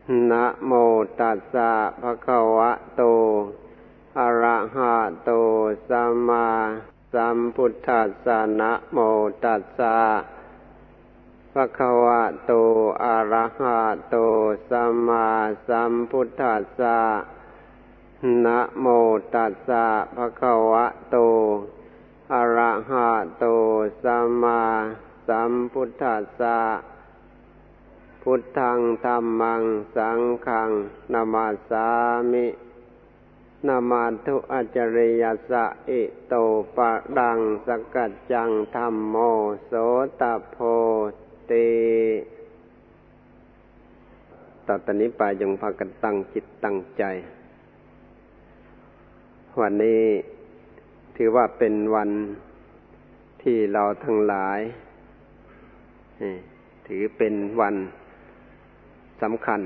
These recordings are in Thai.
นะโมตัสสะภะคะวะโตอะระหะโตสัมมาสัมพุทธัสสะนะโมตัสสะภะคะวะโตอะระหะโตสัมมาสัมพุทธัสสะนะโมตัสสะภะคะวะโตอะระหะโตสัมมาสัมพุทธัสสะพุทธังธัมมังสังฆังนะมาสสามินะมาตุอัจฉริยสะอิโตปะดังสกัจจังธัมโมโสตโพติต่อตอนนี้ไปจงพากันตั้งจิตตั้งใจวันนี้ถือว่าเป็นวันที่เราทั้งหลายถือเป็นวันสำคัญ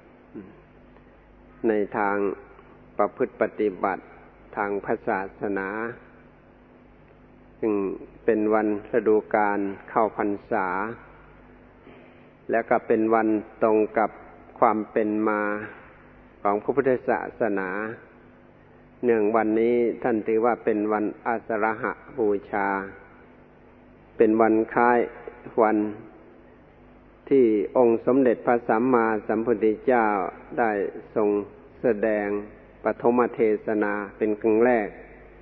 ในทางประพฤติปฏิบัติทางศาสนาซึ่งเป็นวันฤดูกาลเข้าพรรษาและก็เป็นวันตรงกับความเป็นมาของพระพุทธศาสนาเนื่องวันนี้ท่านถือว่าเป็นวันอาสาฬหบูชาเป็นวันคล้ายวันที่องค์สมเด็จพระสัมมาสัมพุทธเจ้าได้ทรงแสดงปฐมเทศนาเป็นครั้งแรก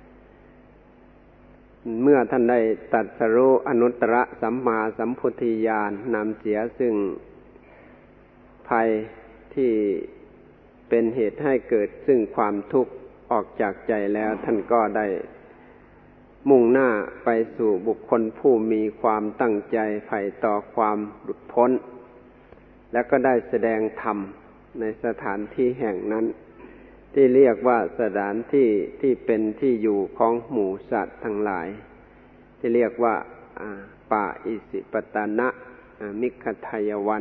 เมื่อท่านได้ตรัสรู้อนุตตรสัมมาสัมโพธิญาณนำเสียซึ่งภัยที่เป็นเหตุให้เกิดซึ่งความทุกข์ออกจากใจแล้วท่านก็ได้มุ่งหน้าไปสู่บุคคลผู้มีความตั้งใจใฝ่ต่อความหลุดพ้นและก็ได้แสดงธรรมในสถานที่แห่งนั้นที่เรียกว่าสถานที่ที่เป็นที่อยู่ของหมู่สัตว์ทั้งหลายที่เรียกว่าป่าอิสิปตนะมิคคทายวัน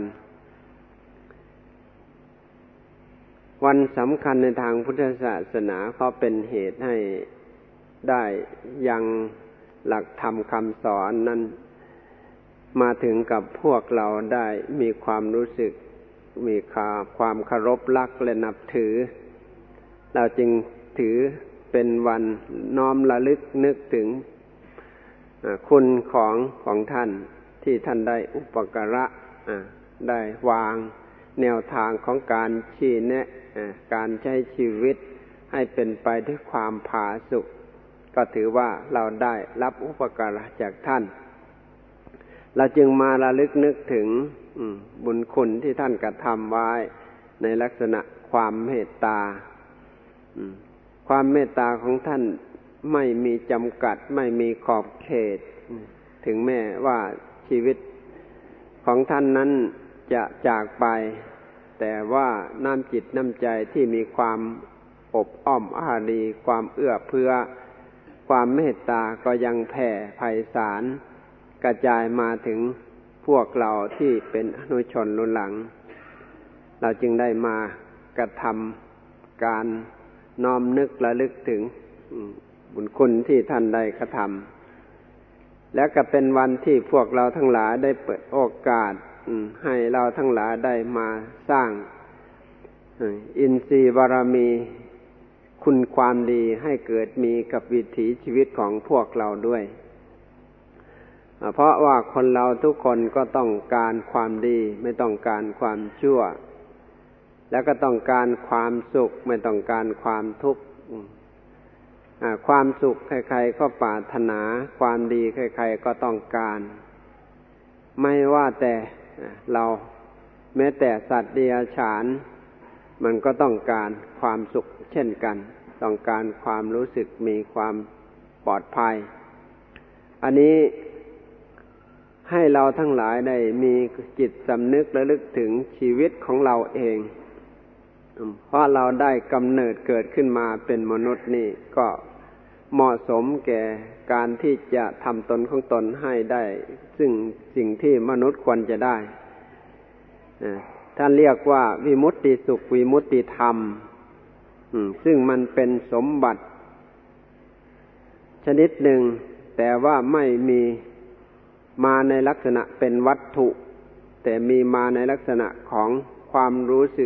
วันสำคัญในทางพุทธศาสนาเพราะเป็นเหตุให้ได้ยังหลักธรรมคำสอนนั้นมาถึงกับพวกเราได้มีความรู้สึกมีความเคารพรักและนับถือเราจึงถือเป็นวันน้อมระลึกนึกถึงคุณของท่านที่ท่านได้อุปการะได้วางแนวทางของการชี้แนะการใช้ชีวิตให้เป็นไปด้วยความผาสุกก็ถือว่าเราได้รับอุปการะจากท่านเราจึงมาระลึกนึกถึงบุญคุณที่ท่านกระทำไว้ในลักษณะความเมตตาความเมตตาของท่านไม่มีจำกัดไม่มีขอบเขตถึงแม้ว่าชีวิตของท่านนั้นจะจากไปแต่ว่าน้ำจิตน้ำใจที่มีความอบอ้อมอารีความเอื้อเฟื้อความเมตตาก็ยังแผ่ไพศาลกระจายมาถึงพวกเราที่เป็นอนุชนรุ่นหลังเราจึงได้มากระทำการน้อมนึกระลึกถึงบุญคุณที่ท่านได้กระทำและก็เป็นวันที่พวกเราทั้งหลายได้เปิดโอกาสให้เราทั้งหลายได้มาสร้างอินทรีย์บารมีคุณความดีให้เกิดมีกับวิถีชีวิตของพวกเราด้วยเพราะว่าคนเราทุกคนก็ต้องการความดีไม่ต้องการความชั่วแล้วก็ต้องการความสุขไม่ต้องการความทุกข์ความสุขใครๆก็ปรารถนาความดีใครๆก็ต้องการไม่ว่าแต่เราแม้แต่สัตว์เดรัจฉานมันก็ต้องการความสุขเช่นกันต้องการความรู้สึกมีความปลอดภัยอันนี้ให้เราทั้งหลายได้มีจิตสำนึกระลึกถึงชีวิตของเราเองเพราะเราได้กำเนิดเกิดขึ้นมาเป็นมนุษย์นี่ก็เหมาะสมแก่การที่จะทำตนของตนให้ได้ซึ่งสิ่งที่มนุษย์ควรจะได้ท่านเรียกว่าวิมุตติสุขวิมุตติธรรมซึ่งมันเป็นสมบัติชนิดหนึ่งแต่ว่าไม่มีมาในลักษณะเป็นวัตถุแต่มีมาในลักษณะของความรู้สึก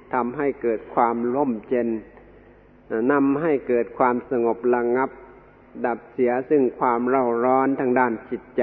ทำให้เกิดความร่มเย็นนำให้เกิดความสงบระงับดับเสียซึ่งความเร่าร้อนทางด้านจิตใจ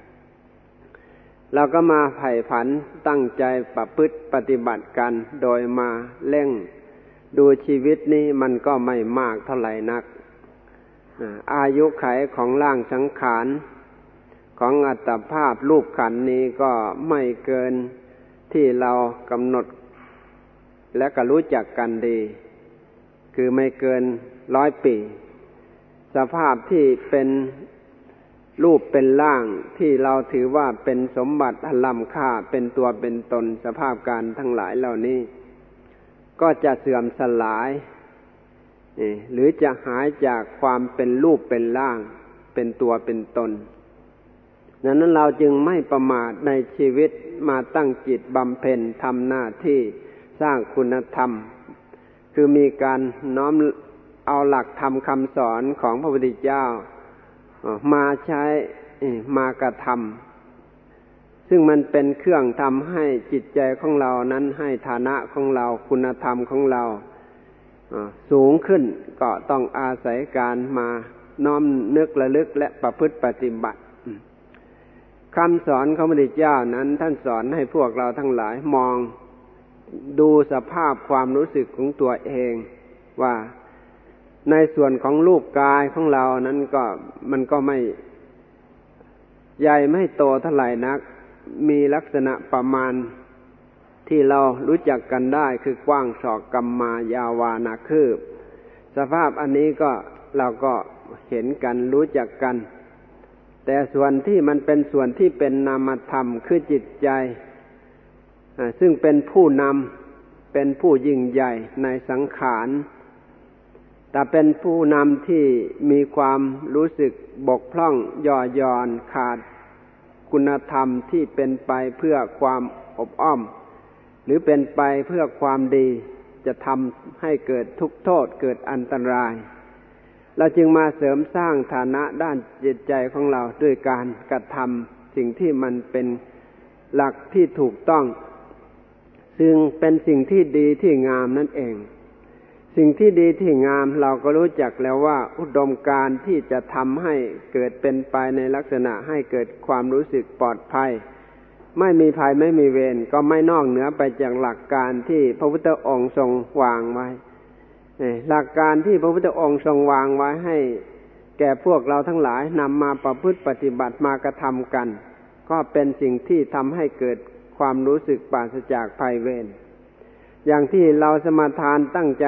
เราก็มาใฝ่ฝันตั้งใจประพฤติปฏิบัติกันโดยมาเร่งดูชีวิตนี้มันก็ไม่มากเท่าไหร่นักอายุขัยของร่างสังขารของอัตภาพรูปขันธ์นี้ก็ไม่เกินที่เรากำหนดและก็รู้จักกันดีคือไม่เกิน100 ปีสภาพที่เป็นรูปเป็นร่างที่เราถือว่าเป็นสมบัติอันล้ำค่าเป็นตัวเป็นตนสภาพการทั้งหลายเหล่านี้ก็จะเสื่อมสลายหรือจะหายจากความเป็นรูปเป็นร่างเป็นตัวเป็นตนดังนั้นเราจึงไม่ประมาทในชีวิตมาตั้งจิตบำเพ็ญทำหน้าที่สร้างคุณธรรมคือมีการน้อมเอาหลักธรรมคำสอนของพระพุทธเจ้ามาใช้มากระทำซึ่งมันเป็นเครื่องทำให้จิตใจของเรานั้นให้ฐานะของเราคุณธรรมของเราสูงขึ้นก็ต้องอาศัยการมาน้อมนึกระลึกและประพฤติปฏิบัติคำสอนของพระพุทธเจ้านั้นท่านสอนให้พวกเราทั้งหลายมองดูสภาพความรู้สึกของตัวเองว่าในส่วนของรูปกายของเรานั้นก็มันก็ไม่ใหญ่ไม่โตเท่าไหร่นักมีลักษณะประมาณที่เรารู้จักกันได้คือกว้างศอกกำมายาวานาคืบสภาพอันนี้ก็เราก็เห็นกันรู้จักกันแต่ส่วนที่มันเป็นส่วนที่เป็นนามธรรมคือจิตใจซึ่งเป็นผู้นำเป็นผู้ยิ่งใหญ่ในสังขารแต่เป็นผู้นำที่มีความรู้สึกบกพร่องย่อหย่อนขาดคุณธรรมที่เป็นไปเพื่อความอบอ้อมหรือเป็นไปเพื่อความดีจะทำให้เกิดทุกข์โทษเกิดอันตรายเราจึงมาเสริมสร้างฐานะด้านจิตใจของเราด้วยการกระทำสิ่งที่มันเป็นหลักที่ถูกต้องซึ่งเป็นสิ่งที่ดีที่งามนั่นเองสิ่งที่ดีที่งามเราก็รู้จักแล้วว่าอุดมการณ์ที่จะทำให้เกิดเป็นไปในลักษณะให้เกิดความรู้สึกปลอดภัยไม่มีภัยไม่มีเวรก็ไม่นอกเหนือไปจากหลักการที่พระพุทธองค์ทรงวางไว้หลักการที่พระพุทธองค์ทรงวางไว้ให้แก่พวกเราทั้งหลายนำมาประพฤติปฏิบัติมากระทำกันก็เป็นสิ่งที่ทำให้เกิดความรู้สึกปราศจากภัยเวรอย่างที่เราสมาทานตั้งใจ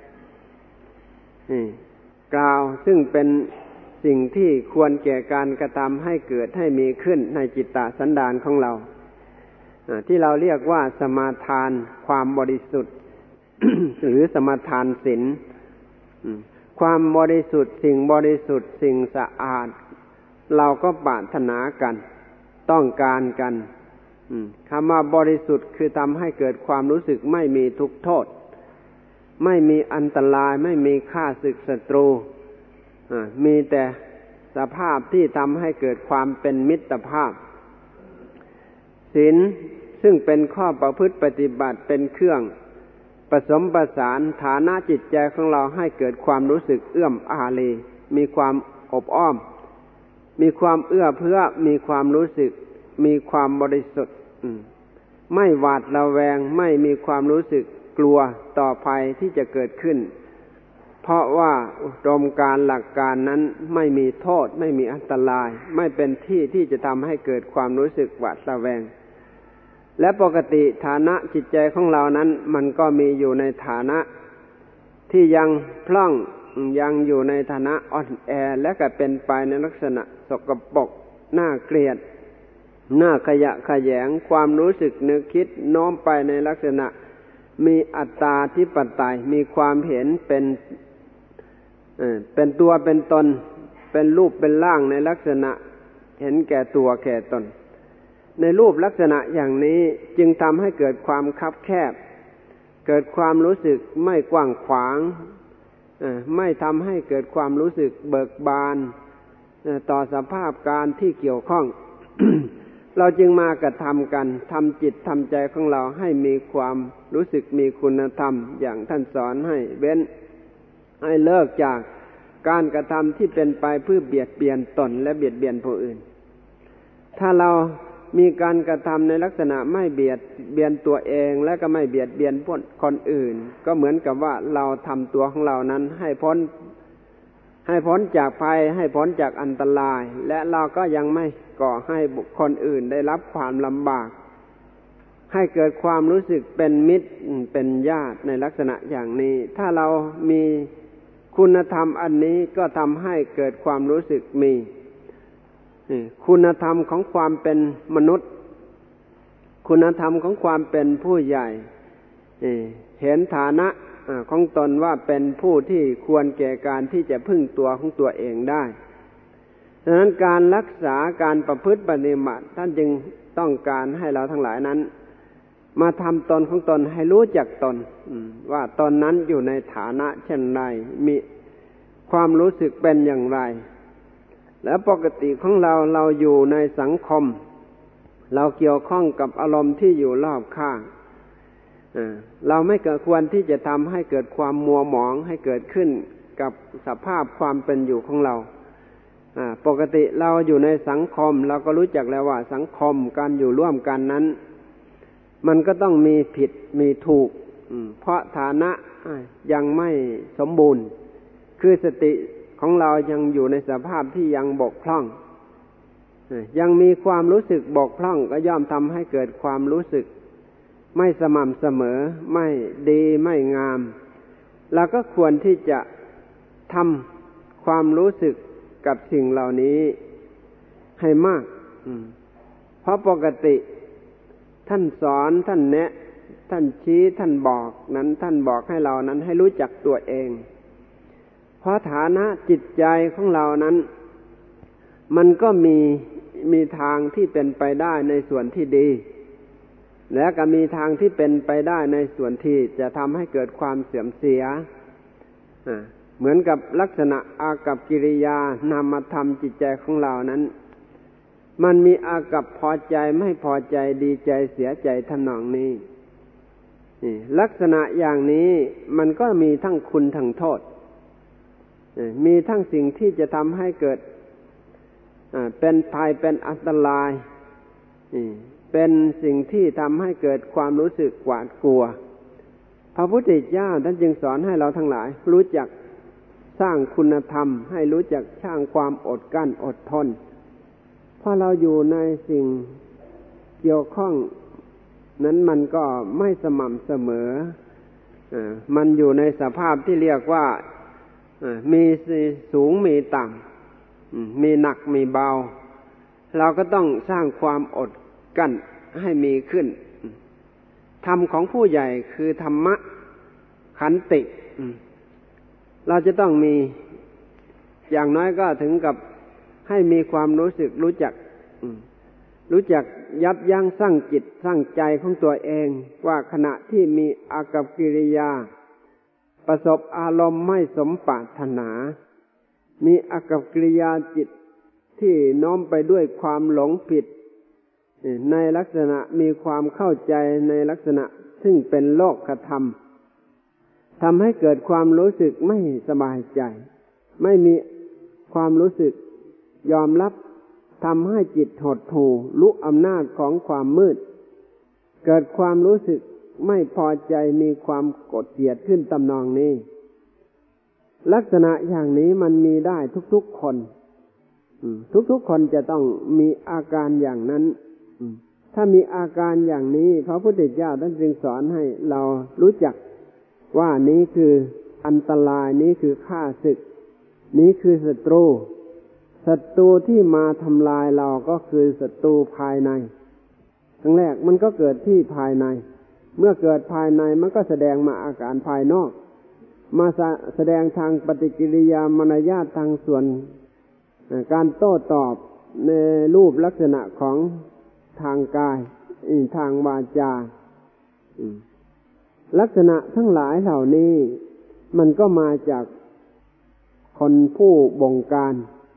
กล่าวซึ่งเป็นสิ่งที่ควรแก่การกระทำให้เกิดให้มีขึ้นในจิตตสันดานของเราที่เราเรียกว่าสมาทานความบริสุทธิ์ หรือสมาทานศีลความบริสุทธิ์สิ่งบริสุทธิ์สิ่งสะอาดเราก็ปรารถนากันต้องการกันคำว่าบริสุทธิ์คือทำให้เกิดความรู้สึกไม่มีทุกข์โทษไม่มีอันตรายไม่มีข้าศึกศัตรูมีแต่สภาพที่ทำให้เกิดความเป็นมิตรภาพศีลซึ่งเป็นข้อประพฤติปฏิบัติเป็นเครื่องผสมประสานฐานะจิตใจของเราให้เกิดความรู้สึกเอื้อมอารีมีความอบอ้อมมีความเอื้อเฟื้อมีความรู้สึกมีความบริสุทธิ์ไม่หวาดระแวงไม่มีความรู้สึกกลัวต่อภัยที่จะเกิดขึ้นเพราะว่าอุดมการณ์หลักการนั้นไม่มีโทษไม่มีอันตรายไม่เป็นที่ที่จะทำให้เกิดความรู้สึกหวาดระแวงและปกติฐานะจิตใจของเรานั้นมันก็มีอยู่ในฐานะที่ยังพล่องยังอยู่ในฐานะอ่อนแอและก็เป็นไปในลักษณะสกปรกน่าเกลียดน่าขยะแขยงความรู้สึกนึกคิดโน้มไปในลักษณะมีอัตตาธิปไตยมีความเห็นเป็นตัวเป็นตนเป็นรูปเป็นร่างในลักษณะเห็นแก่ตัวแก่ตนในรูปลักษณะอย่างนี้จึงทำให้เกิดความคับแคบเกิดความรู้สึกไม่กว้างขวางไม่ทำให้เกิดความรู้สึกเบิกบานต่อสภาพการที่เกี่ยวข้องเราจึงมากระทำกันทำจิตทำใจของเราให้มีความรู้สึกมีคุณธรรมอย่างท่านสอนให้เว้นให้เลิกจากการกระทำที่เป็นไปเพื่อเบียดเบียนตนและเบียดเบียนผู้อื่นถ้าเรามีการกระทำในลักษณะไม่เบียดเบียนตัวเองและก็ไม่เบียดเบียนคนอื่นก็เหมือนกับว่าเราทำตัวของเรานั้นให้พ้นจากภัยให้พ้นจากอันตรายและเราก็ยังไม่ก่อให้บุคคลอื่นได้รับความลำบากให้เกิดความรู้สึกเป็นมิตรเป็นญาติในลักษณะอย่างนี้ถ้าเรามีคุณธรรมอันนี้ก็ทำให้เกิดความรู้สึกมีคุณธรรมของความเป็นมนุษย์คุณธรรมของความเป็นผู้ใหญ่เห็นฐานะของตนว่าเป็นผู้ที่ควรแก่การที่จะพึ่งตัวของตัวเองได้ดังนั้นการรักษาการประพฤติปฏิบัติท่านจึงต้องการให้เราทั้งหลายนั้นมาทำตนของตนให้รู้จักตนว่าตนนั้นอยู่ในฐานะเช่นไรมีความรู้สึกเป็นอย่างไรและปกติของเราอยู่ในสังคมเราเกี่ยวข้องกับอารมณ์ที่อยู่รอบข้างเราไม่ควรที่จะทำให้เกิดความมัวหมองให้เกิดขึ้นกับสภาพความเป็นอยู่ของเราปกติเราอยู่ในสังคมเราก็รู้จักแล้วว่าสังคมการอยู่ร่วมกันนั้นมันก็ต้องมีผิดมีถูกเพราะฐานะยังไม่สมบูรณ์คือสติของเรายังอยู่ในสภาพที่ยังบกพร่องยังมีความรู้สึกบกพร่องก็ย่อมทำให้เกิดความรู้สึกไม่สม่ำเสมอไม่ดีไม่งามเราก็ควรที่จะทำความรู้สึกกับสิ่งเหล่านี้ให้มากเพราะปกติท่านสอนท่านแนะท่านชี้ท่านบอกนั้นท่านบอกให้เรานั้นให้รู้จักตัวเองเพราะฐานะจิตใจของเรานั้นมันก็มีทางที่เป็นไปได้ในส่วนที่ดีและก็มีทางที่เป็นไปได้ในส่วนที่จะทำให้เกิดความเสื่อมเสียเหมือนกับลักษณะอากัปกิริยานามธรรมจิตใจของเรานั้นมันมีอากัปพอใจไม่พอใจดีใจเสียใจทำนองนี้ลักษณะอย่างนี้มันก็มีทั้งคุณทั้งโทษมีทั้งสิ่งที่จะทำให้เกิดเป็นภัยเป็นอันตรายเป็นสิ่งที่ทำให้เกิดความรู้สึกหวาดกลัวพระพุทธเจ้าท่านจึงสอนให้เราทั้งหลายรู้จักสร้างคุณธรรมให้รู้จักสร้างความอดกลั้นอดทนเพราะเราอยู่ในสิ่งเกี่ยวข้องนั้นมันก็ไม่สม่ำเสมอมันอยู่ในสภาพที่เรียกว่ามีสูงมีต่ำมีหนักมีเบาเราก็ต้องสร้างความอดกลั้นให้มีขึ้นธรรมของผู้ใหญ่คือธรรมะขันติเราจะต้องมีอย่างน้อยก็ถึงกับให้มีความรู้สึกรู้จักยับยั้งชั่งจิตชั่งใจของตัวเองว่าขณะที่มีอากัปกิริยาประสบอารมณ์ไม่สมปรารถนามีอากัปกิริยาจิตที่น้อมไปด้วยความหลงผิดในลักษณะมีความเข้าใจในลักษณะซึ่งเป็นโลกธรรมทำให้เกิดความรู้สึกไม่สบายใจไม่มีความรู้สึกยอมรับทำให้จิตหดหู่ลุกอำนาจของความมืดเกิดความรู้สึกไม่พอใจมีความโกรธเกลียดขึ้นตำนองนี้ลักษณะอย่างนี้มันมีได้ทุกๆคนทุกๆคนจะต้องมีอาการอย่างนั้นถ้ามีอาการอย่างนี้พระพุทธเจ้าท่านจึงสอนให้เรารู้จักว่านี้คืออันตรายนี้คือข้าศึกนี้คือศัตรูที่มาทำลายเราก็คือศัตรูภายในครั้งแรกมันก็เกิดที่ภายในเมื่อเกิดภายในมันก็แสดงมาอาการภายนอกมาแสดงทางปฏิกิริยามารยาททางส่วนการโต้ตอบในรูปลักษณะของทางกายทางวาจาลักษณะทั้งหลายเหล่านี้มันก็มาจากคนผู้บงการ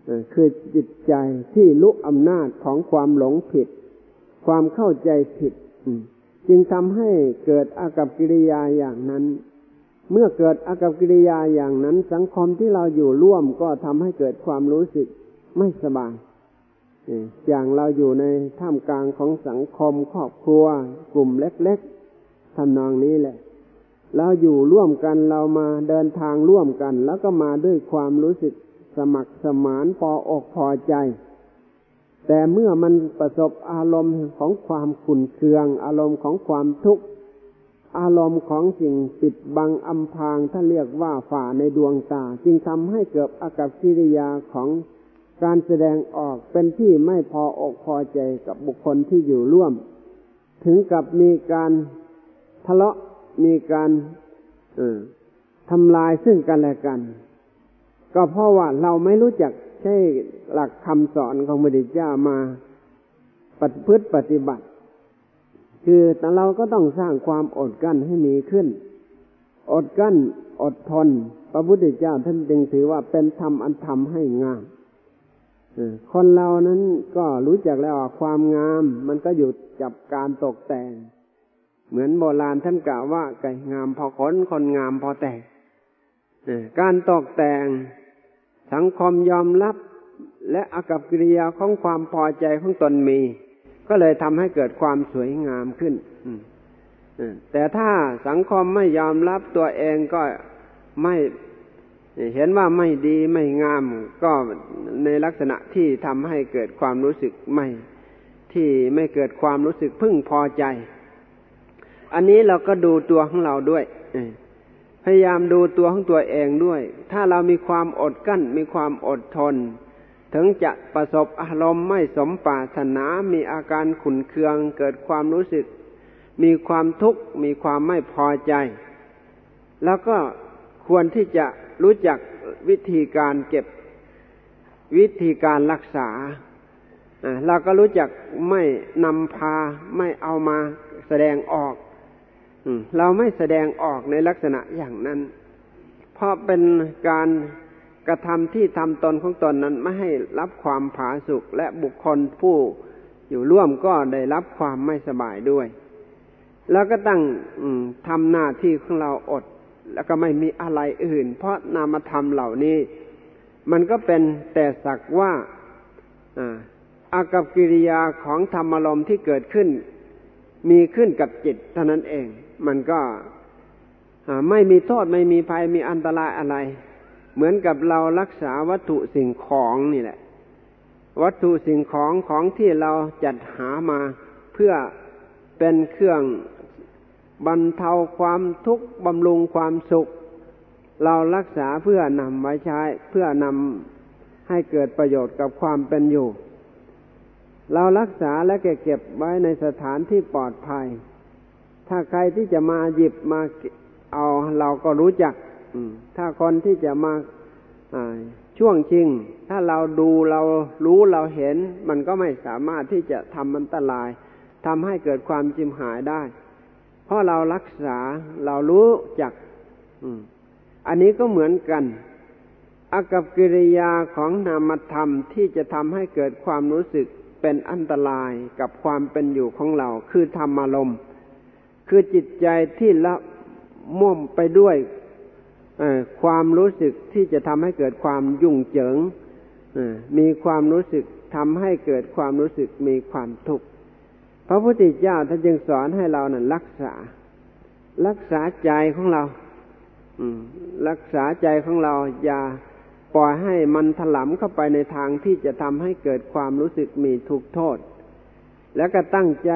คือจิตใจที่รู้อำนาจของความหลงผิดความเข้าใจผิดจึงทำให้เกิดอากัปกิริยาอย่างนั้นเมื่อเกิดอากัปกิริยาอย่างนั้นสังคมที่เราอยู่ร่วมก็ทำให้เกิดความรู้สึกไม่สบายอย่างเราอยู่ในท่ามกลางของสังคมครอบครัวกลุ่มเล็กๆทำนองนี้แหละเราอยู่ร่วมกันเรามาเดินทางร่วมกันแล้วก็มาด้วยความรู้สึกสมัครสมานพออกพอใจแต่เมื่อมันประสบอารมณ์ของความขุ่นเคืองอารมณ์ของความทุกข์อารมณ์ของสิ่งปิดบังอำพรางถ้าเรียกว่าฝ่าในดวงตาจึงทำให้เกิดอากัปกิริยาของการแสดงออกเป็นที่ไม่พออกพอใจกับบุคคลที่อยู่ร่วมถึงกับมีการทะเลาะมีการทำลายซึ่งกันและกันก็เพราะว่าเราไม่รู้จักใช้หลักคำสอนของพระพุทธเจ้ามาปฏิบัติคือแต่เราก็ต้องสร้างความอดกั้นให้มีขึ้นอดกั้นอดทนพระพุทธเจ้าท่านจึงถือว่าเป็นธรรมอันทำให้งามคนเรานั้นก็รู้จักแล้วว่าความงามมันก็อยู่กับการตกแต่งเหมือนโบราณท่านกล่าวว่าไก่งามพอขนคนงามพอแต่งการตกแต่งสังคมยอมรับและอากัปกิริยาของความพอใจของตนมีก็เลยทำให้เกิดความสวยงามขึ้นแต่ถ้าสังคมไม่ยอมรับตัวเองก็ไม่เห็นว่าไม่ดีไม่งามก็ในลักษณะที่ทำให้เกิดความรู้สึกไม่เกิดความรู้สึกพึงพอใจอันนี้เราก็ดูตัวของเราด้วยพยายามดูตัวของตัวเองด้วยถ้าเรามีความอดกั้นมีความอดทนถึงจะประสบอารมณ์ไม่สมปรารถนามีอาการขุ่นเคืองเกิดความรู้สึกมีความทุกข์มีความไม่พอใจแล้วก็ควรที่จะรู้จักวิธีการเก็บวิธีการรักษาเราก็รู้จักไม่นำพาไม่เอามาแสดงออกเราไม่แสดงออกในลักษณะอย่างนั้นเพราะเป็นการกระทำที่ทำตนของตนนั้นไม่ให้รับความผาสุกและบุคคลผู้อยู่ร่วมก็ได้รับความไม่สบายด้วยแล้วก็ตั้งทำหน้าที่ของเราอดแล้วก็ไม่มีอะไรอื่นเพราะนามธรรมเหล่านี้มันก็เป็นแต่สักว่าอากัปกิริยาของธรรมารมณ์ที่เกิดขึ้นมีขึ้นกับจิตเท่านั้นเองมันก็ไม่มีโทษไม่มีภัยมีอันตรายอะไรเหมือนกับเรารักษาวัตถุสิ่งของนี่แหละวัตถุสิ่งของที่เราจัดหามาเพื่อเป็นเครื่องบรรเทาความทุกข์บำรุงความสุขเรารักษาเพื่อนำไว้ใช้เพื่อนำให้เกิดประโยชน์กับความเป็นอยู่เรารักษาและเก็บไว้ในสถานที่ปลอดภัยถ้าใครที่จะมาหยิบมาเอาเราก็รู้จักถ้าคนที่จะมาช่วงชิงถ้าเราดูเรารู้เราเห็นมันก็ไม่สามารถที่จะทำอันตรายทำให้เกิดความชิมหายได้เพราะเรารักษาเรารู้จักอันนี้ก็เหมือนกันอากัปกิริยาของนามธรรมที่จะทำให้เกิดความรู้สึกเป็นอันตรายกับความเป็นอยู่ของเราคือธรรมารมณ์คือจิตใจที่ละม่วมไปด้วยความรู้สึกที่จะทำให้เกิดความยุ่งเหยิงมีความรู้สึกทำให้เกิดความรู้สึกมีความทุกข์พระพุทธเจ้าท่านจึงสอนให้เรานั้นรักษาใจของเรารักษาใจของเราอย่าปล่อยให้มันถลำเข้าไปในทางที่จะทำให้เกิดความรู้สึกมีทุกข์โทษแล้วก็ตั้งใจ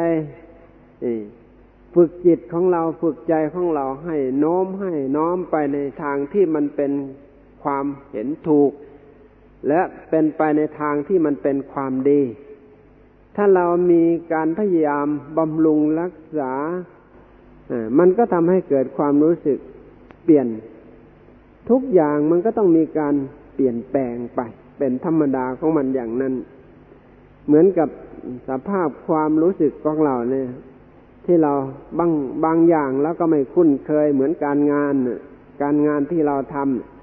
ฝึกจิตของเราฝึกใจของเราให้น้อมไปในทางที่มันเป็นความเห็นถูกและเป็นไปในทางที่มันเป็นความดีถ้าเรามีการพยายามบำรุงรักษามันก็ทำให้เกิดความรู้สึกเปลี่ยนทุกอย่างมันก็ต้องมีการเปลี่ยนแปลงไปเป็นธรรมดาของมันอย่างนั้นเหมือนกับสภาพความรู้สึกของเราเนี่ยที่เราบางอย่างแล้วก็ไม่คุ้นเคยเหมือนการงานที่เราท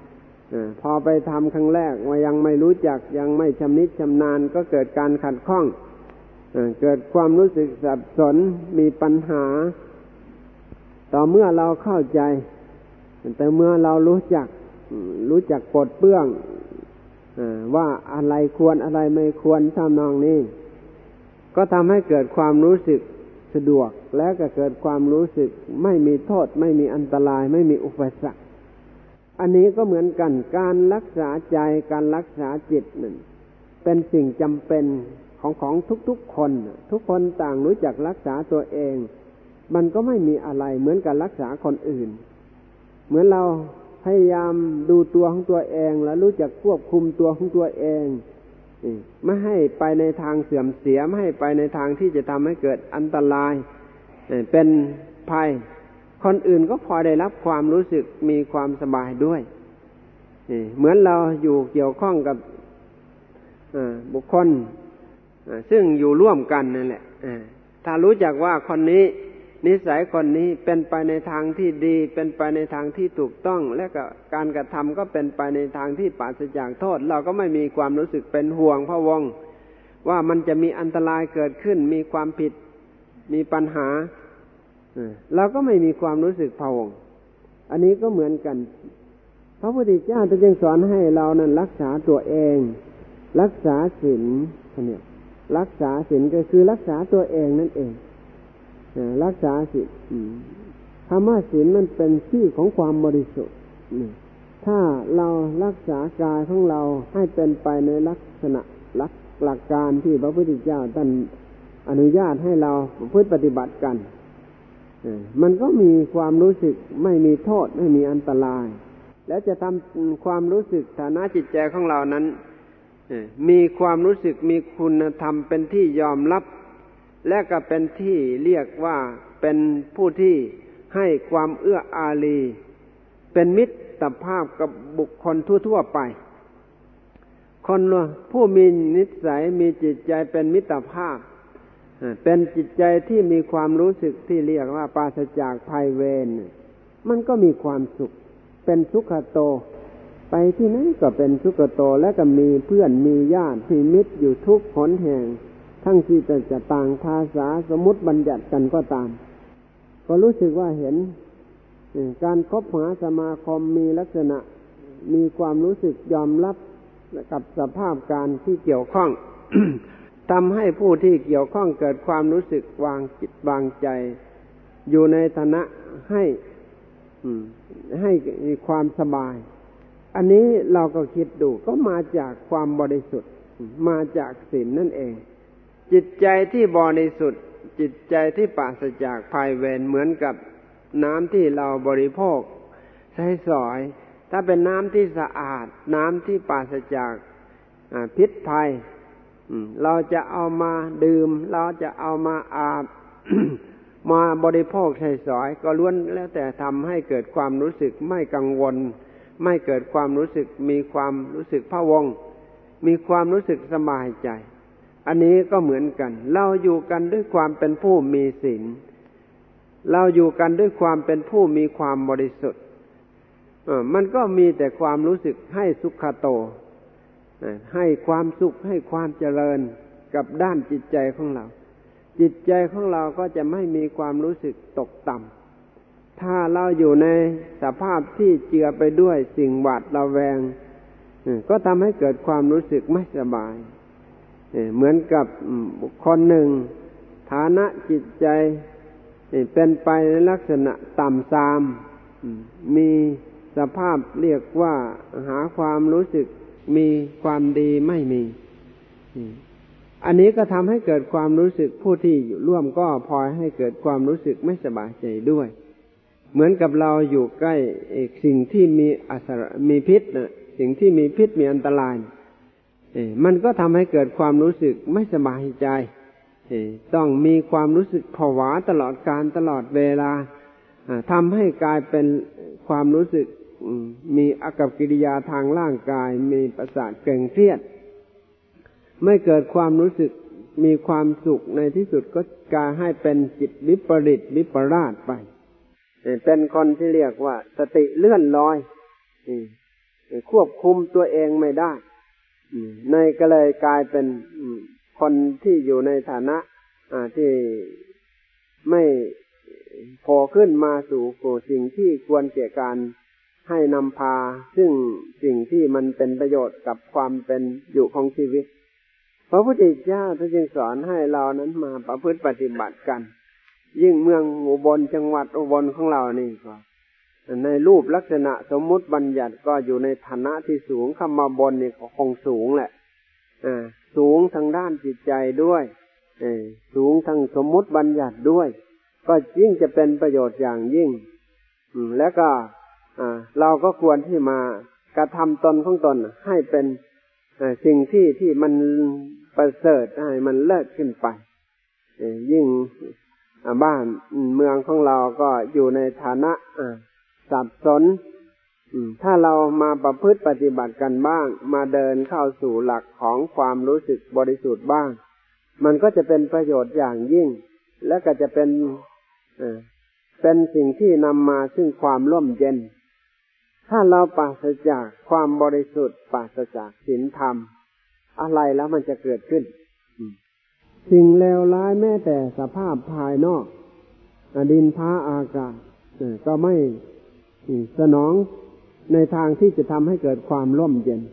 พอไปทำครั้งแรกว่ายังไม่รู้จักยังไม่ชำนิชำนาญก็เกิดการขัดข้องเกิดความรู้สึกสับสนมีปัญหาต่อเมื่อเราเข้าใจแต่เมื่อเรารู้จักปลดเปลื้องว่าอะไรควรอะไรไม่ควรทำนองนี้ก็ทำให้เกิดความรู้สึกสะดวกและก็เกิดความรู้สึกไม่มีโทษไม่มีอันตรายไม่มีอุปสรรคอันนี้ก็เหมือนกันการรักษาใจการรักษาจิตนั่นเป็นสิ่งจำเป็นของทุกๆคนทุกคนต่างรู้จักรักษาตัวเองมันก็ไม่มีอะไรเหมือนกับรักษาคนอื่นเหมือนเราพยายามดูตัวของตัวเองแล้วรู้จักควบคุมตัวของตัวเองไม่ให้ไปในทางเสื่อมเสียไม่ให้ไปในทางที่จะทำให้เกิดอันตรายเป็นภัยคนอื่นก็พอได้รับความรู้สึกมีความสบายด้วยเหมือนเราอยู่เกี่ยวข้องกับบุคคลซึ่งอยู่ร่วมกันนั่นแหละถ้ารู้จักว่าคนนี้นิสัยคนนี้เป็นไปในทางที่ดีเป็นไปในทางที่ถูกต้องและก็การกระทำก็เป็นไปในทางที่ปราศจากโทษเราก็ไม่มีความรู้สึกเป็นห่วงพะวงว่ามันจะมีอันตรายเกิดขึ้นมีความผิดมีปัญหาเราก็ไม่มีความรู้สึกพะวงอันนี้ก็เหมือนกันพระพุทธเจ้าจึงสอนให้เรานั้นรักษาตัวเองรักษาศีลเนี่ยรักษาศีลก็คือรักษาตัวเองนั่นเองรักษาศีลคำว่าศีลมันเป็นชื่อของความบริสุทธิ์ถ้าเรารักษากายของเราให้เป็นไปในลักษณะหลักการที่พระพุทธเจ้าท่านอนุญาตให้เราประพฤติปฏิบัติกันมันก็มีความรู้สึกไม่มีโทษไม่มีอันตรายและจะทำความรู้สึกฐานะจิตใจของเรานั้นมีความรู้สึกมีคุณธรรมเป็นที่ยอมรับและก็เป็นที่เรียกว่าเป็นผู้ที่ให้ความเอื้ออารีเป็นมิตรภาพกับบุคคลทั่วๆไปคนผู้มีนิสัยมีจิตใจเป็นมิตรภาพเป็นจิตใจที่มีความรู้สึกที่เรียกว่าปราศจากภัยเวรมันก็มีความสุขเป็นสุขโตไปที่ไหนก็เป็นสุขโตและก็มีเพื่อนมีญาติมีมิตรอยู่ทุกหนแห่งทั้งที่จะต่างภาษาสมมุติบัญญัติกันก็ตามก็รู้สึกว่าเห็นการคบหาสมาคมมีลักษณะมีความรู้สึกยอมรับกับสภาพการที่เกี่ยวข้อง ทำให้ผู้ที่เกี่ยวข้องเกิดความรู้สึกวางจิตวางใจอยู่ในฐานะให้มีความสบายอันนี้เราก็คิดดูก็มาจากความบริสุทธิ์มาจากศีลนั่นเองจิตใจที่บริสุทธิ์จิตใจที่ปราศจากภัยเวรเหมือนกับน้ำที่เราบริโภคใช้สอยถ้าเป็นน้ำที่สะอาดน้ำที่ปราศจากพิษภัยเราจะเอามาดื่มเราจะเอามาอาบ มาบริโภคใช้สอยก็ล้วนแล้วแต่ทำให้เกิดความรู้สึกไม่กังวลไม่เกิดความรู้สึกมีความรู้สึกพะวงมีความรู้สึกสบายใจอันนี้ก็เหมือนกันเราอยู่กันด้วยความเป็นผู้มีศีลเราอยู่กันด้วยความเป็นผู้มีความบริสุทธิ์มันก็มีแต่ความรู้สึกให้สุขโตให้ความสุขให้ความเจริญกับด้านจิตใจของเราจิตใจของเราก็จะไม่มีความรู้สึกตกต่ำถ้าเราอยู่ในสภาพที่เจือไปด้วยสิ่งหวาดระแวงก็ทำให้เกิดความรู้สึกไม่สบายเหมือนกับบุคคลหนึ่งฐานะจิตใจเป็นไปในลักษณะต่ำทรามมีสภาพเรียกว่าหาความรู้สึกมีความดีไม่มีอันนี้ก็ทำให้เกิดความรู้สึกผู้ที่อยู่ร่วมก็พลอยให้เกิดความรู้สึกไม่สบายใจด้วยเหมือนกับเราอยู่ใกล้สิ่งที่มีพิษสิ่งที่มีพิษมีอันตรายมันก็ทำให้เกิดความรู้สึกไม่สบายใจต้องมีความรู้สึกผวาตลอดกาลตลอดเวลาทำให้กลายเป็นความรู้สึกมีอากัปกิริยาทางร่างกายมีประสาทเกร็งเครียดไม่เกิดความรู้สึกมีความสุขในที่สุดก็กลายให้เป็นจิตวิปริตวิปลาสไปเป็นคนที่เรียกว่าสติเลื่อนลอยควบคุมตัวเองไม่ได้ในก็เลยกลายเป็นคนที่อยู่ในฐานะที่ไม่โผล่ขึ้นมาสู่สิ่งที่ควรแก่การให้นำพาซึ่งสิ่งที่มันเป็นประโยชน์กับความเป็นอยู่ของชีวิตพระพุทธเจ้าท่านจึงสอนให้เรานั้นมาประพฤติปฏิบัติกันยิ่งเมืองอุบลจังหวัดอุบลของเรานี่ก็ในรูปลักษณะสมมุติบัญญัติก็อยู่ในฐานะที่สูงคำว่าบนนี่ก็คงสูงแหละสูงทางด้านจิตใจด้วยสูงทางสมมุติบัญญัติด้วยก็ยิ่งจะเป็นประโยชน์อย่างยิ่งแล้วก็เราก็ควรที่มากระทำตนของตนให้เป็นสิ่งที่มันประเสริฐให้มันเลิศขึ้นไปยิ่งบ้านเมืองของเราก็อยู่ในฐานะสับสนถ้าเรามาประพฤติปฏิบัติกันบ้างมาเดินเข้าสู่หลักของความรู้สึกบริสุทธิ์บ้างมันก็จะเป็นประโยชน์อย่างยิ่งและก็จะเป็นสิ่งที่นำมาซึ่งความร่มเย็นถ้าเราปราศจากความบริสุทธิ์ปราศจากศีลธรรมอะไรแล้วมันจะเกิดขึ้นสิ่งเลวร้ายแม้แต่สภาพภายนอกดินฟ้าอากาศก็ไม่สนองในทางที่จะทำให้เกิดความร่มเย็น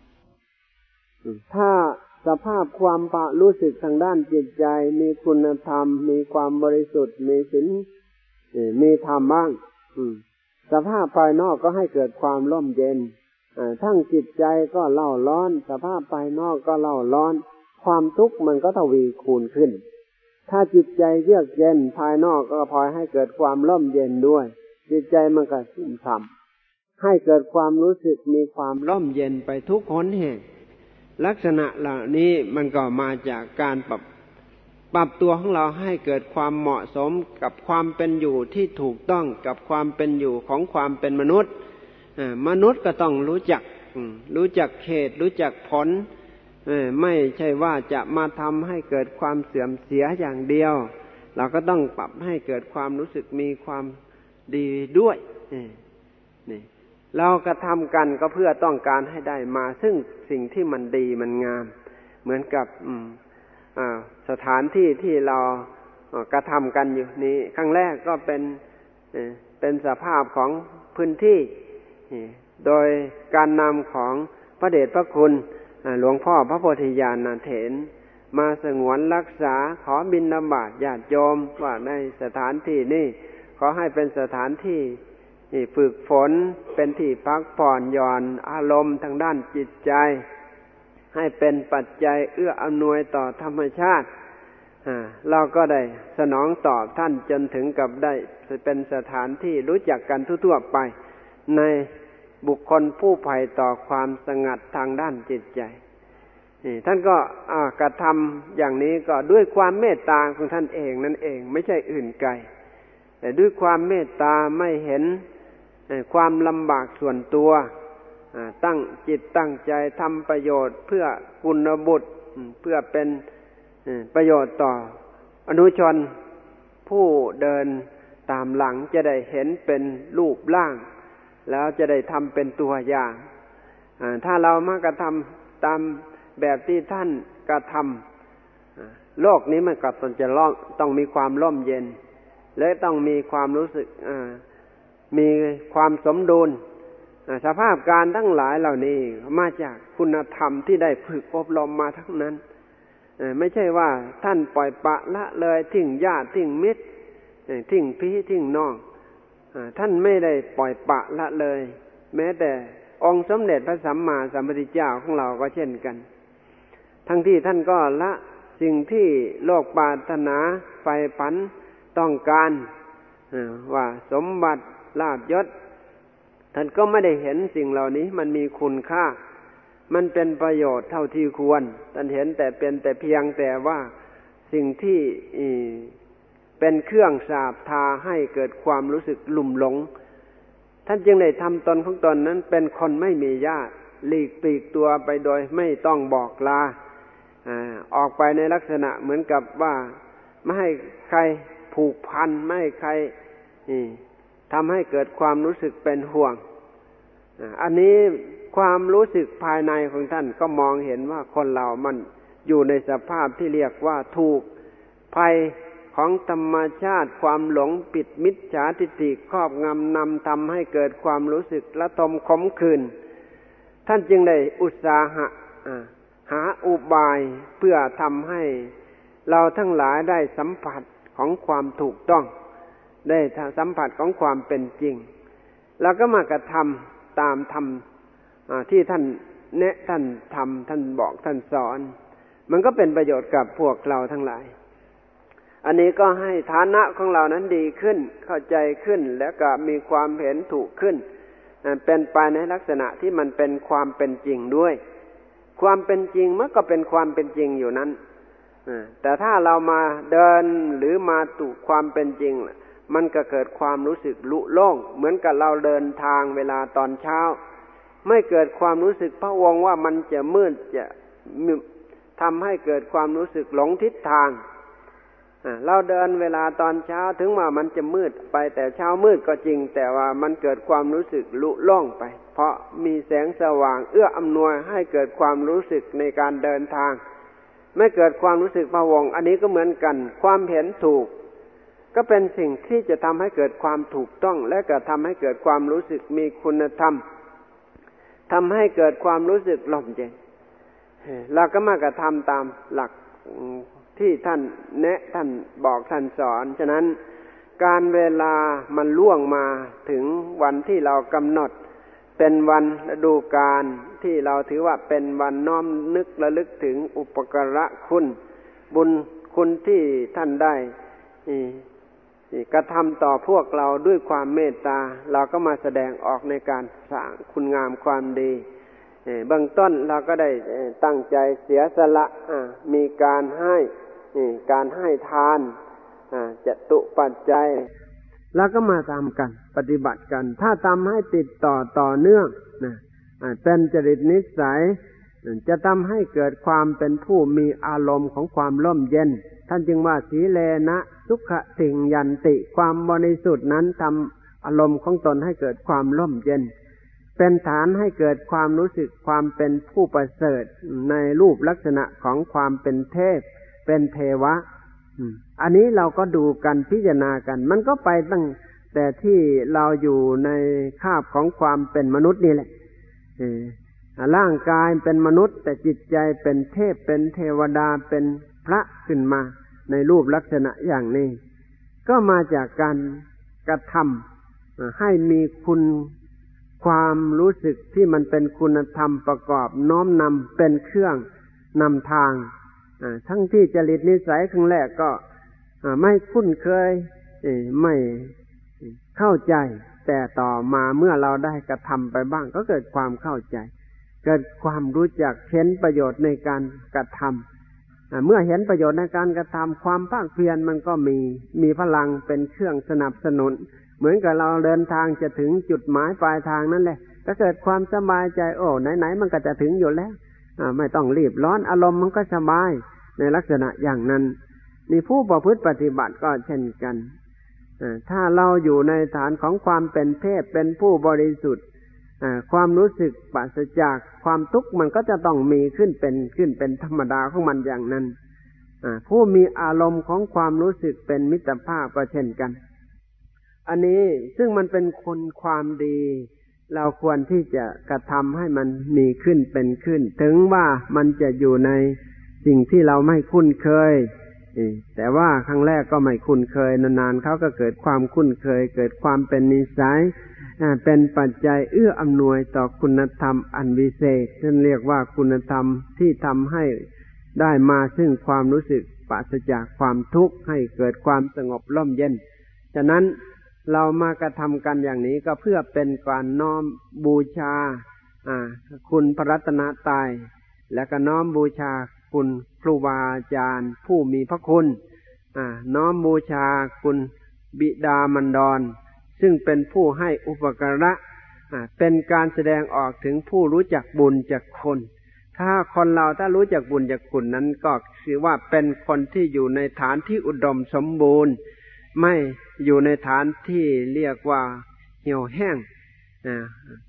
ถ้าสภาพความรู้สึกทางด้านจิตใจมีคุณธรรมมีความบริสุทธิ์มีศีลมีธรรมบ้างสภาพภายนอกก็ให้เกิดความร่มเย็นทั้งจิตใจก็เล่าร้อนสภาพภายนอกก็เล่าร้อนความทุกข์มันก็ทวีคูณขึ้นถ้าจิตใจเยือกเย็นภายนอกก็พลอยให้เกิดความร่มเย็นด้วยจิตใจมันก็ชุ่มฉ่ำให้เกิดความรู้สึกมีความร่มเย็นไปทุกหนแห่งลักษณะเหล่านี้มันก็มาจากการปรับตัวของเราให้เกิดความเหมาะสมกับความเป็นอยู่ที่ถูกต้องกับความเป็นอยู่ของความเป็นมนุษย์มนุษย์ก็ต้องรู้จักเหตุรู้จักผลไม่ใช่ว่าจะมาทำให้เกิดความเสื่อมเสียอย่างเดียวเราก็ต้องปรับให้เกิดความรู้สึกมีความดีด้วยนี่เรากระทำกันก็เพื่อต้องการให้ได้มาซึ่งสิ่งที่มันดีมันงามเหมือนกับสถานที่ที่เรากระทำกันอยู่นี้ครั้งแรกก็เป็นสภาพของพื้นที่โดยการนำของพระเดชพระคุณหลวงพ่อพระโพธิญาณเถรมาสงวนรักษาขอบิณฑบาตญาติโยมว่าในสถานที่นี้ขอให้เป็นสถานที่ฝึกฝนเป็นที่พักผ่อนหย่อนอารมณ์ทางด้านจิตใจให้เป็นปัจจัยเอื้ออำนวยต่อธรรมชาติเราก็ได้สนองตอบท่านจนถึงกับได้เป็นสถานที่รู้จักกันทั่วๆไปในบุคคลผู้ใฝ่ต่อความสงัดทางด้านจิตใจท่านก็กระทำอย่างนี้ก็ด้วยความเมตตาของท่านเองนั่นเองไม่ใช่อื่นไกลแต่ด้วยความเมตตาไม่เห็นความลำบากส่วนตัวตั้งจิตตั้งใจทำประโยชน์เพื่อกุลบุตรเพื่อเป็นประโยชน์ต่ออนุชนผู้เดินตามหลังจะได้เห็นเป็นรูปร่างแล้วจะได้ทำเป็นตัวอย่างถ้าเรามากระทำตามแบบที่ท่านกระทำโลกนี้มันก็ต้องมีความร่มเย็นและต้องมีความรู้สึกมีความสมดุลสภาพการทั้งหลายเหล่านี้มาจากคุณธรรมที่ได้ฝึกอบรมมาทั้งนั้นไม่ใช่ว่าท่านปล่อยปละละเลยทิ้งญาติทิ้งมิตรทิ้งพี่ทิ้งน้องท่านไม่ได้ปล่อยปละละเลยแม้แต่องค์สมเด็จพระสัมมาสัมพุทธเจ้าของเราก็เช่นกันทั้งที่ท่านก็ละสิ่งที่โลกปรารถนาใฝ่ฝันต้องการว่าสมบัติลาภยศท่านก็ไม่ได้เห็นสิ่งเหล่านี้มันมีคุณค่ามันเป็นประโยชน์เท่าที่ควรท่านเห็นแต่เพียงแต่ว่าสิ่งที่เป็นเครื่องสาปทาให้เกิดความรู้สึกลุ่มหลงท่านจึงได้ทำตนของตนนั้นเป็นคนไม่มีญาติหลีกปลีกตัวไปโดยไม่ต้องบอกลาออกไปในลักษณะเหมือนกับว่าไม่ให้ใครผูกพันไม่ให้ใครทำให้เกิดความรู้สึกเป็นห่วงอันนี้ความรู้สึกภายในของท่านก็มองเห็นว่าคนเรามันอยู่ในสภาพที่เรียกว่าถูกภัยของธรรมชาติความหลงปิดมิจฉาทิฏฐิครอบงำนำทำให้เกิดความรู้สึกละทมขมขื่นท่านจึงได้อุตสาหะหาอุบายเพื่อทำให้เราทั้งหลายได้สัมผัสของความถูกต้องได้สัมผัสของความเป็นจริงแล้วก็มากระทำตามธรรมที่ท่านแนะท่านทำท่านบอกท่านสอนมันก็เป็นประโยชน์กับพวกเราทั้งหลายอันนี้ก็ให้ฐานะของเรานั้นดีขึ้นเข้าใจขึ้นแล้วก็มีความเห็นถูกขึ้นเป็นไปในลักษณะที่มันเป็นความเป็นจริงด้วยความเป็นจริงมันก็เป็นความเป็นจริงอยู่นั้นแต่ถ้าเรามาเดินหรือมาสู่ความเป็นจริงมันก็เกิดความรู้สึกลุโล่งเหมือนกับเราเดินทางเวลาตอนเช้าไม่เกิดความรู้สึกพะวงว่ามันจะมืดจะทำให้เกิดความรู้สึกหลงทิศทางเราเดินเวลาตอนเช้าถึงว่ามันจะมืดไปแต่เช้ามืดก็จริงแต่ว่ามันเกิดความรู้สึกลุโล่งไปเพราะมีแสงสว่างเอื้ออำนวยให้เกิดความรู้สึกในการเดินทางไม่เกิดความรู้สึกพะวงอันนี้ก็เหมือนกันความเห็นถูกก็เป็นสิ่งที่จะทำให้เกิดความถูกต้องและก็ทำให้เกิดความรู้สึกมีคุณธรรมทำให้เกิดความรู้สึกร่มเย็นเราก็มากระทำตามหลักที่ท่านแนะท่านบอกท่านสอนฉะนั้นการเวลามันล่วงมาถึงวันที่เรากำหนดเป็นวันฤดูกาลที่เราถือว่าเป็นวันน้อมนึกระลึกถึงอุปการะคุณบุญคุณที่ท่านได้กระทำต่อพวกเราด้วยความเมตตาเราก็มาแสดงออกในการสร้างคุณงามความดีเบื้องต้นเราก็ได้ตั้งใจเสียสละมีการให้ทานจตุปัจจัยแล้วก็มาทำกันปฏิบัติกันถ้าทำให้ติดต่อเนื่องเป็นจริตนิสัยจะทำให้เกิดความเป็นผู้มีอารมณ์ของความร่มเย็นท่านจึงว่าสีเลนะสุขติงยันติความบริสุทธิ์นั้นทำอารมณ์ของตนให้เกิดความร่มเย็นเป็นฐานให้เกิดความรู้สึกความเป็นผู้ประเสริฐในรูปลักษณะของความเป็นเทพเป็นเทวะอันนี้เราก็ดูกันพิจารณากันมันก็ไปตั้งแต่ที่เราอยู่ในคาบของความเป็นมนุษย์นี่แหละร่างกายเป็นมนุษย์แต่จิตใจเป็นเทพเป็นเทวดาเป็นพระขึ้นมาในรูปลักษณะอย่างนี้ก็มาจากการกระทำให้มีคุณความรู้สึกที่มันเป็นคุณธรรมประกอบน้อมนำเป็นเครื่องนำทางทั้งที่จริตนิสัยครั้งแรกก็ไม่คุ้นเคยไม่เข้าใจแต่ต่อมาเมื่อเราได้กระทำไปบ้างก็เกิดความเข้าใจเกิดความรู้จักเห็นประโยชน์ในการกระทำเมื่อเห็นประโยชน์ในการกระทำความภาคเพียรมันก็มีพลังเป็นเครื่องสนับสนุนเหมือนกับเราเดินทางจะถึงจุดหมายปลายทางนั่นแหละก็เกิดความสบายใจไหนๆมันก็จะถึงอยู่แล้วไม่ต้องรีบร้อนอารมณ์มันก็สบายในลักษณะอย่างนั้นนี่ผู้ประพฤติปฏิบัติก็เช่นกันถ้าเราอยู่ในฐานของความเป็นเทพเป็นผู้บริสุทธิ์ความรู้สึกปราศจากความทุกข์มันก็จะต้องมีขึ้นเป็นธรรมดาของมันอย่างนั้นผู้มีอารมณ์ของความรู้สึกเป็นมิตรภาพก็เช่นกันอันนี้ซึ่งมันเป็นคุณความดีเราควรที่จะกระทำให้มันมีขึ้นเป็นขึ้นถึงว่ามันจะอยู่ในสิ่งที่เราไม่คุ้นเคยแต่ว่าครั้งแรกก็ไม่คุ้นเคยนานๆเขาก็เกิดความคุ้นเคยเกิดความเป็นนิสัยเป็นปัจจัยเอื้ออำนวยต่อคุณธรรมอันวิเศษซึ่งเรียกว่าคุณธรรมที่ทำให้ได้มาซึ่งความรู้สึกปราศจากความทุกข์ให้เกิดความสงบร่มเย็นฉะนั้นเรามากระทำกันอย่างนี้ก็เพื่อเป็นการน้อมบูชาคุณพระรัตนตรัยและก็น้อมบูชาคุณครูบาอาจารย์ผู้มีพระคุณน้อมบูชาคุณบิดามารดาซึ่งเป็นผู้ให้อุปการะเป็นการแสดงออกถึงผู้รู้จักบุญจักคุณถ้าคนเราถ้ารู้จักบุญจักคุณนั้นก็คือว่าเป็นคนที่อยู่ในฐานที่อุดมสมบูรณ์ไม่อยู่ในฐานที่เรียกว่าเหี่ยวแห้ง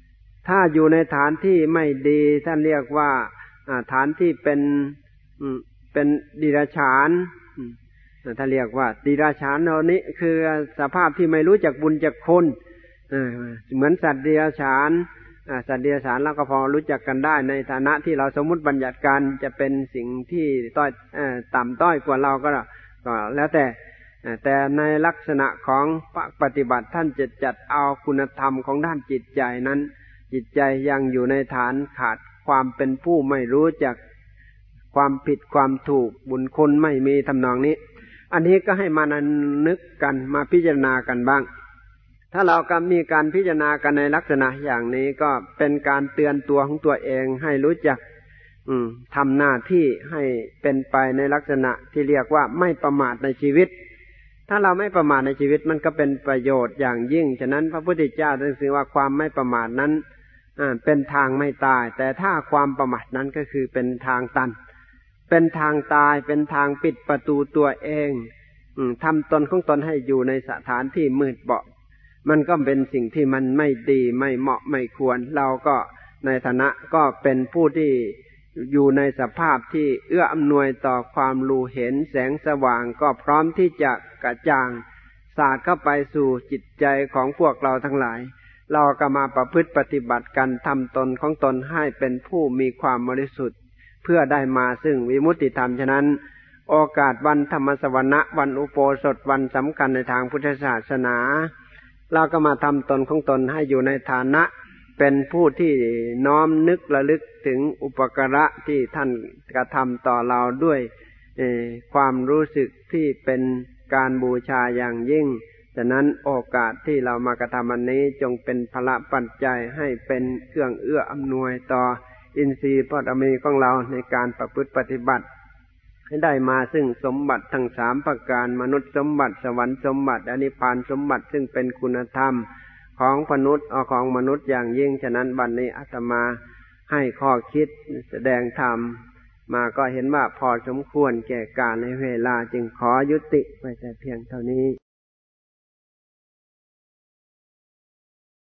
ถ้าอยู่ในฐานที่ไม่ดีท่านเรียกว่าฐานที่เป็นดิรัจฉานท่านเรียกว่าดิรัจฉานเหล่านี้คือสภาพที่ไม่รู้จักบุญจักคุณเหมือนสัตว์ดิรัจฉานสัตว์เดรัจฉานเราก็พอรู้จักกันได้ในฐานะที่เราสมมุติบัญญัติกันจะเป็นสิ่งที่ต่ำต้อยกว่าเราก็แล้วแต่ในลักษณะของปฏิบัติท่านจะจัดเอาคุณธรรมของด้านจิตใจนั้นจิตใจยังอยู่ในฐานขาดความเป็นผู้ไม่รู้จักความผิดความถูกบุญคุณไม่มีทำนองนี้อันนี้ก็ให้มานึกกันมาพิจารณากันบ้างถ้าเราก็มีการพิจารณากันในลักษณะอย่างนี้ก็เป็นการเตือนตัวของตัวเองให้รู้จักทำหน้าที่ให้เป็นไปในลักษณะที่เรียกว่าไม่ประมาทในชีวิตถ้าเราไม่ประมาทในชีวิตมันก็เป็นประโยชน์อย่างยิ่งฉะนั้นพระพุทธเจ้าจึงถือว่าความไม่ประมาทนั้นเป็นทางไม่ตายแต่ถ้าความประมาทนั้นก็คือเป็นทางตันเป็นทางตายเป็นทางปิดประตูตัวเองทำตนของตนให้อยู่ในสถานที่มืดบอดมันก็เป็นสิ่งที่มันไม่ดีไม่เหมาะไม่ควรเราก็ในฐานะก็เป็นผู้ที่อยู่ในสภาพที่เอื้ออำนวยต่อความรู้เห็นแสงสว่างก็พร้อมที่จะกระจ่างสาดเข้าไปสู่จิตใจของพวกเราทั้งหลายเราก็มาประพฤติปฏิบัติกันทำตนของตนให้เป็นผู้มีความบริสุทธิ์เพื่อได้มาซึ่งวิมุตติธรรมฉะนั้นโอกาสวันธรรมสวนะวันอุโบสถวันสำคัญในทางพุทธศาสนาเราก็มาทำตนของตนให้อยู่ในฐานะเป็นผู้ที่น้อมนึกระลึกถึงอุปการะที่ท่านกระทำต่อเราด้วยความรู้สึกที่เป็นการบูชาอย่างยิ่งฉะนั้นโอกาสที่เรามากระทำอันนี้จงเป็นพละปัจจัยให้เป็นเครื่องเอื้ออำนวยต่ออินทรีย์บารมีของเราในการประพฤติปฏิบัติให้ได้มาซึ่งสมบัติทั้ง3ประการมนุษย์สมบัติสวรรค์สมบัติอนิพพานสมบัติซึ่งเป็นคุณธรรมของมนุษย์อย่างยิ่งฉะนั้นบัดนี้อาตมาให้ข้อคิดแสดงธรรมมาก็เห็นว่าพอสมควรแก่กาลในเวลาจึงขอยุติไว้แต่เพียงเท่านี้